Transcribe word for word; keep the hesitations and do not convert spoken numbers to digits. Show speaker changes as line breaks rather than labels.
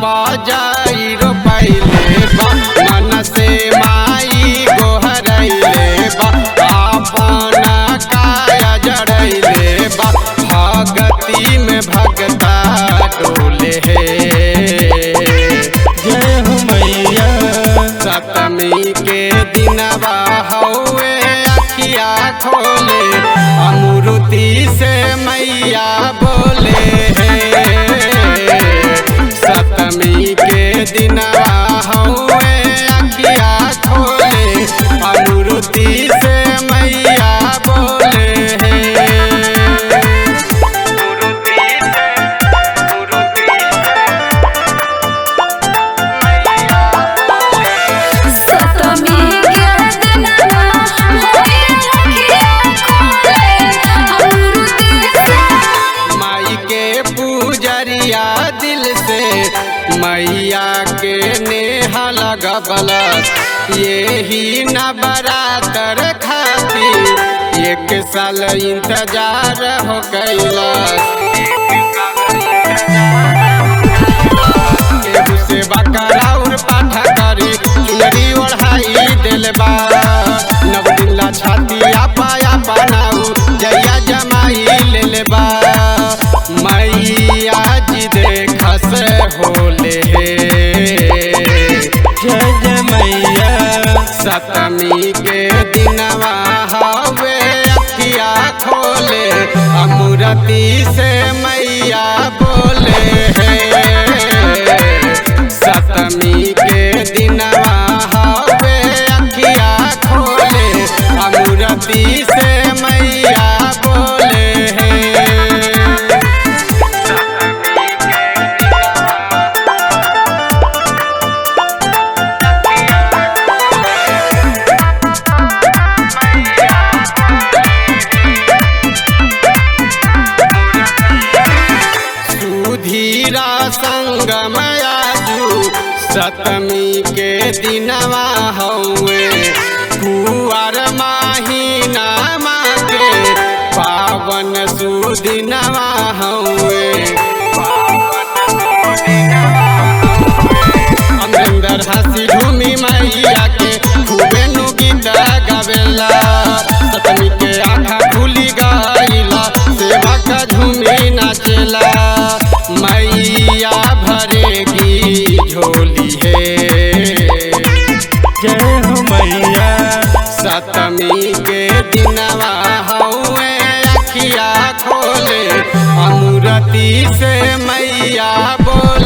धानवा जाई रो पहले बा मन से माई गोहरैले बा आपन काया जड़ैले बा भगती में भगता डोले है।
जय हो मैया
सतमी के दिनवा हौवे अखिया खोले अमृति से मैया बोले है। सतमी के दिनवा हौवे अखिया खोले अमृति से मैया बोले है। पूजरिया दिल से मैया के नेहा लगबलस यही नवरात्र खातिर एक साल इंतजार हो कैलस। केहू से बकराउर पाठा करी चुनरी ओढ़ाई दिल बा नव दिन ला छातिया पाया बनाऊ जया जमाई ले बा मैया जी देखस होले हे।
जय जय मैया
सतमी के दिनवा हवे अखिया खोले अमृति से मैया बोले है। सतमी के दिनवा हवे अखिया खोले अमृति से मैया बोले है। धीरा संगम आजू सतमी के दिनवा हौवे कुआर महीना के पावन सुदिनवा हौवे। अमरिंदर हंसी झूमी मैया के खूबे नु गीत गावेला सतमी के आँखा खुली गईला सेवा का झूमी नाचेला मैया भरेगी झोली है।
जय हो मैया
सतमी के दिनवा हौवे अखिया खोले अमृति से मैया बोले।